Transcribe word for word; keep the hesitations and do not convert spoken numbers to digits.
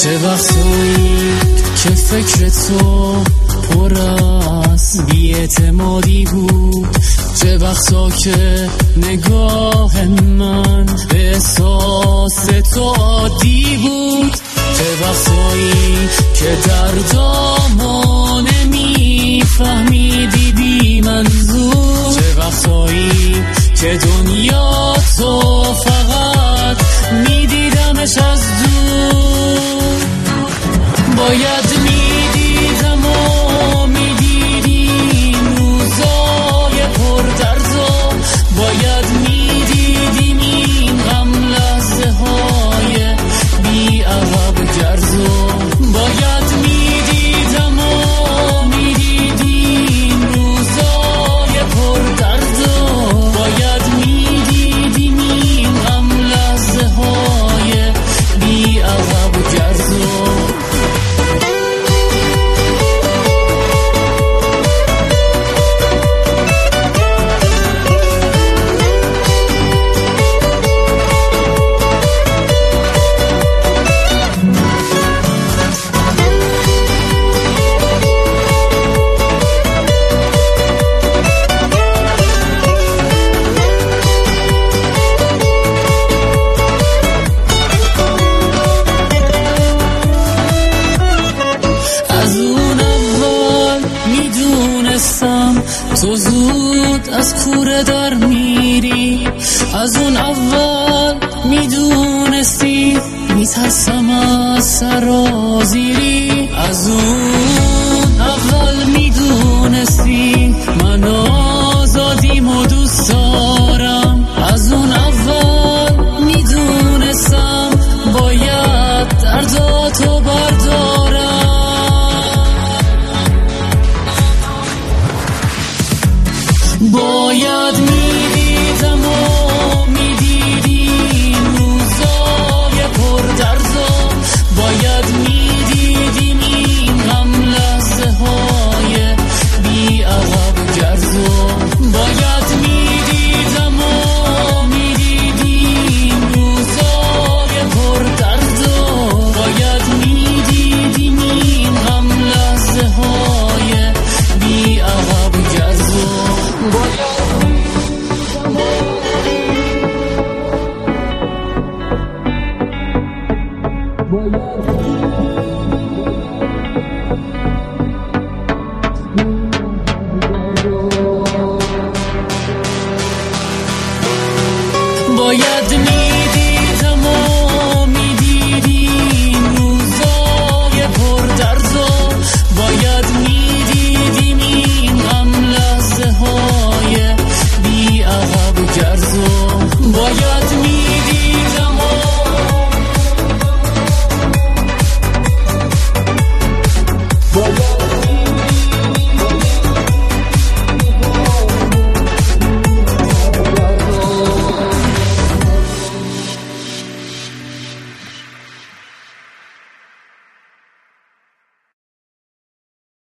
چه وقتایی که فکر تو پر از بی‌اعتمادی بود، چه وقتا که نگاه من به احساس تو عادی بود، چه وقتایی که دردامو نمیفهمیدی بی منظور، چه وقتایی که دنیا تو فقط میدیدمش از دور. باید میدیدم و میدیدیم روزای پر درد و باید میدیدیم این غم لحظه های بی عقب گرد و باید میدیدم و میدیدیم روزای پر درد و باید میدیدیم این غم لحظه های بی عقب گرد و تو زود از کوره در میری، از اون اول میدونستی میترسم از سرازیری، از اون